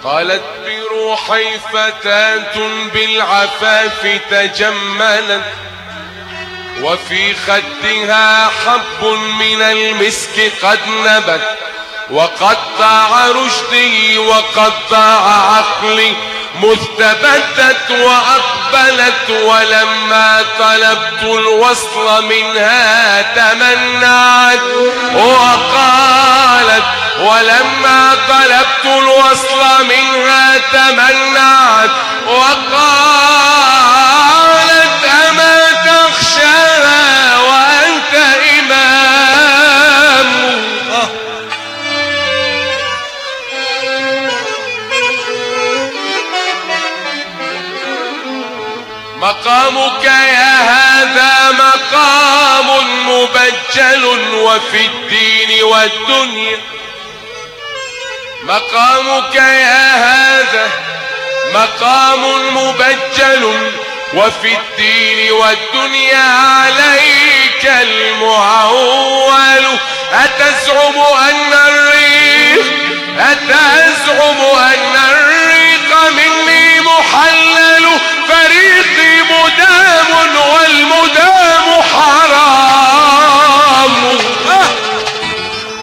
قالت بروحي فتاة بالعفاف تجملت، وفي خدها حب من المسك قد نبت، وقد ضاع رشدي وقد ضاع عقلي مذ تبتت وأقبلت، ولما طلبت الوصل منها تمنعت وقالت، ولما طلبت الوصل منها تمنعت وقالت أما تخشاها وأنت إمام. مقامك يا هذا مقام مبجل، وفي الدين والدنيا مقامك يا هذا مقام مبجل، وفي الدين والدنيا عليك المعول. أتزعم أن